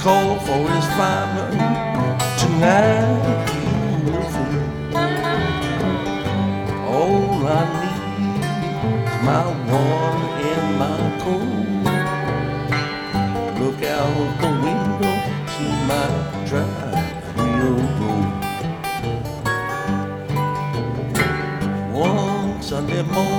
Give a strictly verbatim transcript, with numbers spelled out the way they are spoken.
call for his fireman. Tonight he will see. All I need is my warm and my cold. Look out the window, see my drive real road. One Sunday morning